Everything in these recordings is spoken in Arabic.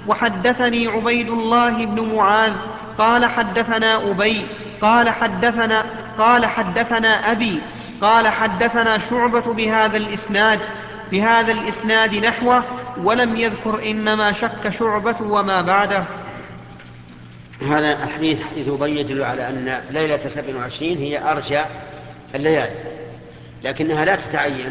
وحدثني عبيد الله بن معاذ قال حدثنا أبي قال حدثنا أبي قال حدثنا شعبة بهذا الإسناد نحوه، ولم يذكر إنما شك شعبة وما بعده. هذا الحديث حديث أبي يدل على أن ليلة 27 هي أرجى الليالي، لكنها لا تتعين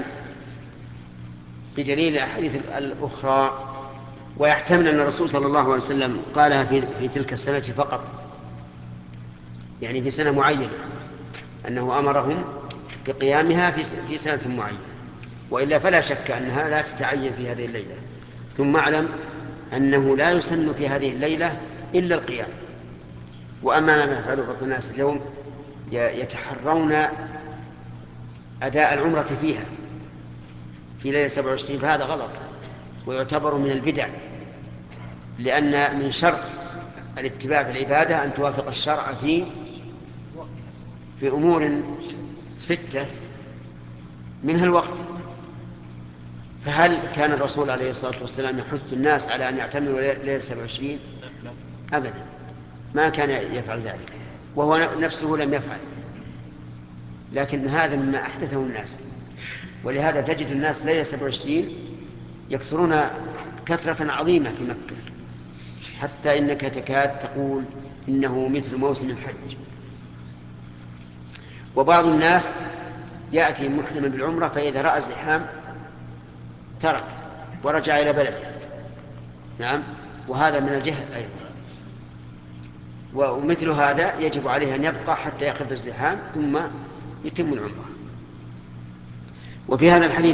بدليل الأحاديث الأخرى، ويحتمل أن الرسول صلى الله عليه وسلم قالها في تلك السنة فقط، يعني في سنة معينة، أنه أمرهم بقيامها في سنة معينة، وإلا فلا شك أنها لا تتعين في هذه الليلة. ثم اعلم أنه لا يسن في هذه الليلة إلا القيام. وأما ما يفعله بعض الناس اليوم يتحرون أداء العمرة فيها في ليلة 27، فهذا غلط ويعتبر من البدع، لأن من شرط الاتباع في العبادة أن توافق الشرع في أمور 6 منها الوقت. فهل كان الرسول عليه الصلاة والسلام يحث الناس على أن يعتمروا ليلة 27؟ أبدا، ما كان يفعل ذلك، وهو نفسه لم يفعل، لكن هذا مما أحدثه الناس. ولهذا تجد الناس ليلة 27 يكثرون كثرة عظيمة في مكة، حتى إنك تكاد تقول إنه مثل موسم الحج. وبعض الناس يأتي محرما بالعمرة، فإذا رأى الزحام ترك ورجع إلى بلده. نعم، وهذا من الجهل أيضا. ومثل هذا يجب عليه أن يبقى حتى يخف الزحام ثم يتم العمرة. وفي هذا الحديث